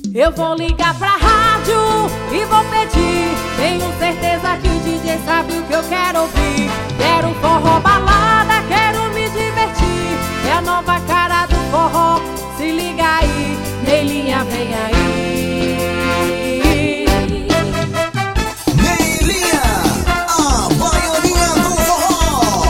Eu vou ligar pra rádio e vou pedir. Tenho certeza que o DJ sabe o que eu quero ouvir. Quero forró balada, quero me divertir. É a nova cara do forró, se liga aí, Neilinha vem aí. Neilinha, a baioninha do forró.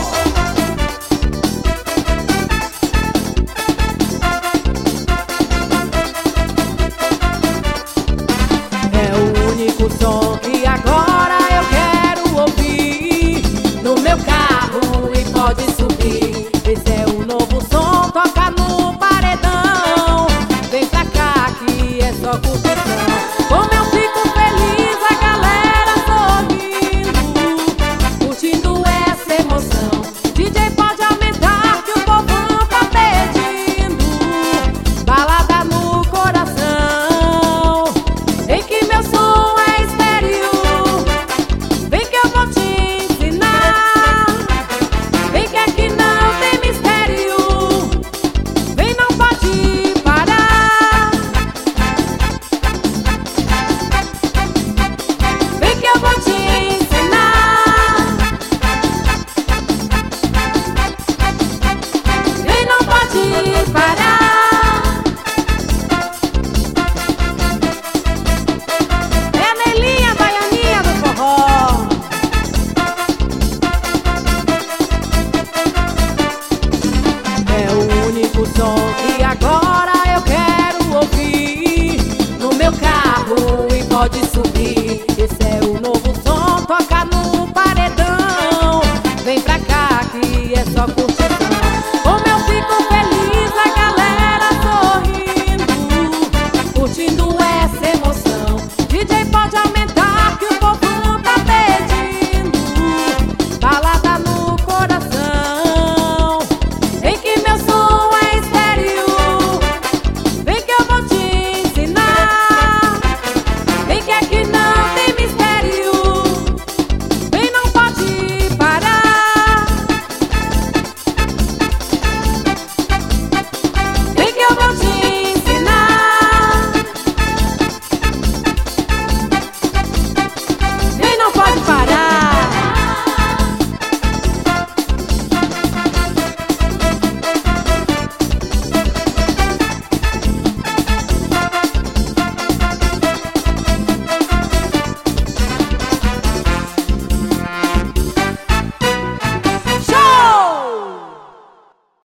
É o único som que agora eu quero ouvir no meu carro e pode subir. Esse é o novo som, toca no paredão. Vem pra cá que é só curtição. Como eu fico feliz, a galera sorrindo, curtindo essa emoção. DJ pode aumentar que o povão tá pedindo balada no coração. Vem que meu som é estéreo, vem que eu vou te ensinar. Vem que aqui não tem mistério, vem, não pode parar. Vem que eu vou te ensinar. Vem, não pode parar. É a Neilinha, baianinha do forró. É o único som que agora eu quero ouvir no meu carro e pode subir.